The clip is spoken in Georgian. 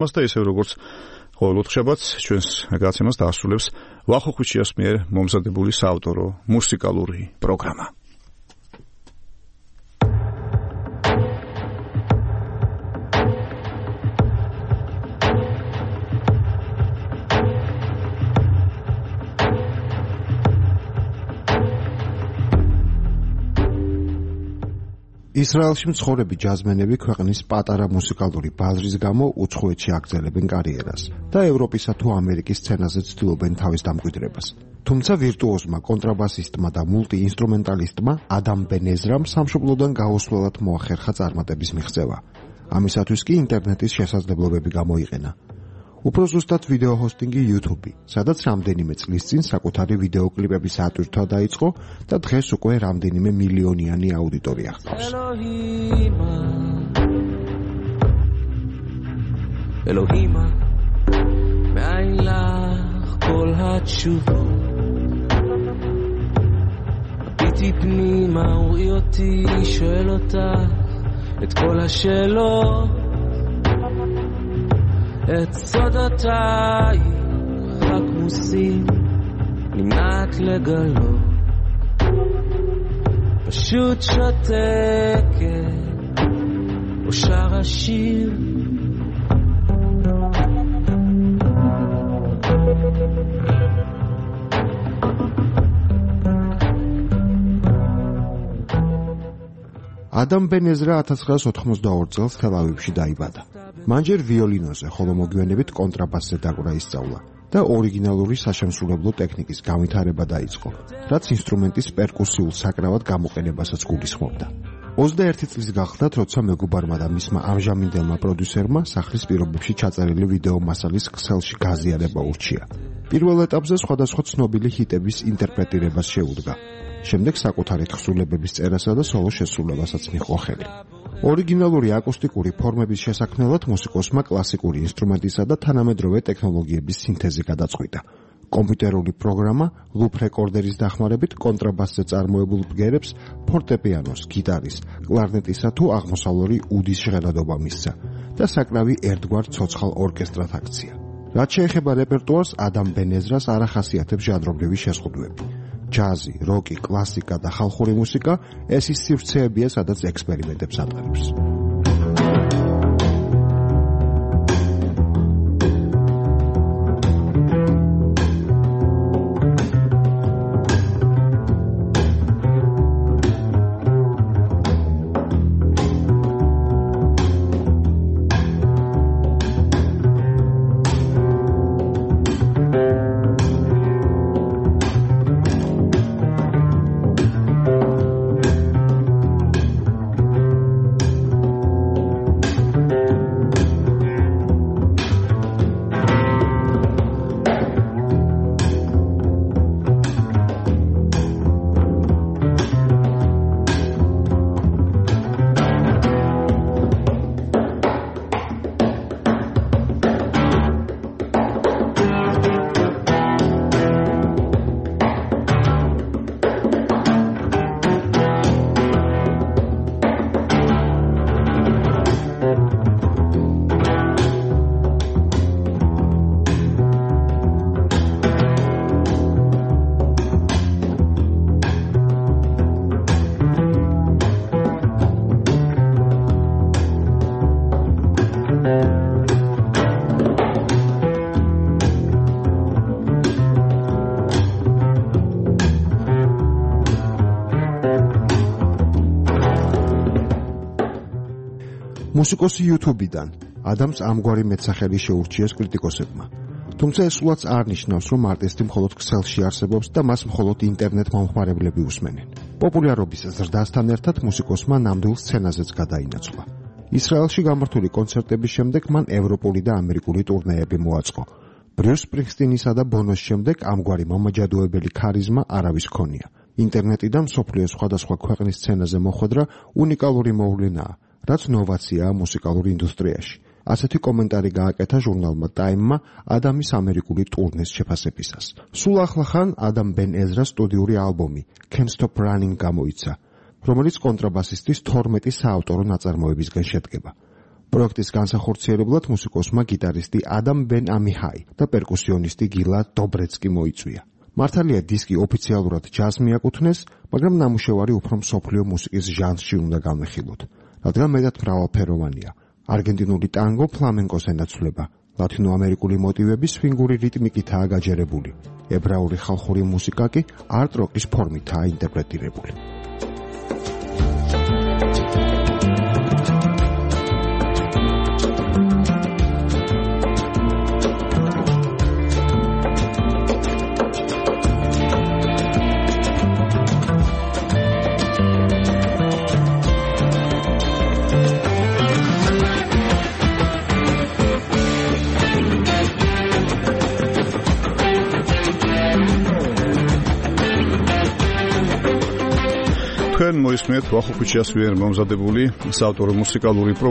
მას და ისე როგორც ყოველ ოთხშაბათს ჩვენს გაცემას დაასრულებს ვახო ხუჩიას მიერ მომზადებული საავტორო მუსიკალური პროგრამა. ისრაელში მცხოვრები ჯაზმენები ქვეყნის პატარა მუსიკალური ბაზრის გამო უცხოეთში აგრძელებენ კარიერას და ევროპისა თუ ამერიკის სცენაზე ცდილობენ თავის დამკვიდრებას. თუმცა ვირტუოზმა კონტრაბასისტმა და მულტიინსტრუმენტალისტმა ადამ ბენ-ეზრამ სამშობლოდან გაუსვლელად მოახერხა წარმატების მიღწევა. ამისათვის კი ინტერნეტის შესაძლებლობები გამოიყენა. უფრო ზუსტად ვიდეო ჰოსტინგი YouTube, სადაც რამდენიმე წლის წინ საკუთარი ვიდეოკლიპების ატვირთვა დაიწყო და დღეს უკვე რამდენიმე მილიონიანი აუდიტორია ჰყავს. אלוהימה מאין לך כל התשובות הביטי פנימה וראי אותי שואל אותך את כל השאלות את סודותיי רק מוסים נמנעת לגלות פשוט שותקת או שר השיר ადამ ბენ-ეზრა 1982 წელს თელ-ავივში დაიბადა. მან ჯერ ვიოლინოზე, ხოლო მოგვიანებით კონტრაბასზე დაკვრა ისწავლა და ორიგინალური საშემსრულებლო ტექნიკის განვითარება დაიწყო, რაც ინსტრუმენტის პერკუსიულ საკრავად გამოყენებასაც გულისხმობდა. 21 წლის გახლდათ, როცა მეგობარმა და მისმა ამჟამინდელმა პროდიუსერმა სახლის პირობებში ჩაწერილი ვიდეო მასალის ქსელში გაზიარება ურჩია. პირველ ეტაპზე სხვადასხვა ცნობილი ჰიტების ინტერპრეტირებას შეუდგა. შემდეგ საკუთარი თხზულებების წერასა და სოლო შესრულებასაც მიჰყო ხელი. ორიგინალური აკუსტიკური ფორმების შესაქმნელად მუსიკოსმა კლასიკური ინსტრუმენტისა და თანამედროვე ტექნოლოგიების სინთეზი გადაწყვიტა. კომპიუტერული პროგრამა ლუპ რეკორდერის დახმარებით კონტრაბასზე წარმოებულ ბგერებს ფორტეპიანოს, გიტარის, კლარნეტისა თუ აღმოსავლური უდის ჟღერადობა მისცა და საკრავი ერთგვარ ცოცხალ ორკესტრად აქცია. რაც შეეხება რეპერტუარს, ადამ ბენ-ეზრას არ ახასიათებს ჟანრობრივი შეზღუდვები. ჯაზი, როკი, კლასიკა და ხალხური მუსიკა ეს ის სივრცეებია, სადაც ექსპერიმენტებს ატარებს. მუსიკოსი YouTube-დან ადამს ამგვარი მეტსახელი შეურჩიეს კრიტიკოსებმა. თუმცა ეს სულაც არ ნიშნავს, რომ არტისტი მხოლოდ ქსელში არსებობს და მას მხოლოდ ინტერნეტ მომხმარებლები უსმენენ. პოპულარობის ზრდასთან ერთად მუსიკოსმა ნამდვილ სცენაზეც გადაინაცვლა. ისრაელში გამართული კონცერტების შემდეგ მან ევროპული და ამერიკული ტურნეები მოაწყო. ბრიუს სპრინგსტინისა და ბონოს შემდეგ ამგვარი მომაჯადოებელი ქარიზმა არავის ჰქონია. ინტერნეტი და მსოფლიოს სხვადასხვა ქვეყნის სცენაზე მოხვედრა უნიკალური მოვლენაა, რაც ნოვაციაა მუსიკალურ ინდუსტრიაში. ასეთი კომენტარი გააკეთა ჟურნალმა Time-მა ადამის ამერიკული ტურნეს შეფასებისას. სულ ახლახან ადამ ბენ-ეზრას სტუდიური ალბომი Can't Stop Running გამოიცა, რომელიც კონტრაბასისტის 12 საავტორო ნაწარმოებისგან შედგება. პროექტის განსახორციელებლად მუსიკოსმა გიტარისტი ადამ ბენ ამიჰაი და პერკუსიონისტი გილა დობრეცკი მოიწვია. მართალია დისკი ოფიციალურად ჯაზს მიაკუთვნეს, მაგრამ ნამუშევარი უფრო მსოფლიო მუსიკის ჟანრში უნდა განვიხილოთ, რადგან მეტად მრავალფეროვანია. არგენტინული ტანგო ფლამენკოს ენაცვლება, ლათინოამერიკული მოტივები სვინგური რიტმიკითაა გაჯერებული, ებრაული ხალხური მუსიკა კი არტ-როკის ფორმითაა ინტერპრეტირებული. თქვენ მოისმენთ ვახო ქუჩიას მიერ მომზადებული საავტორო მუსიკალური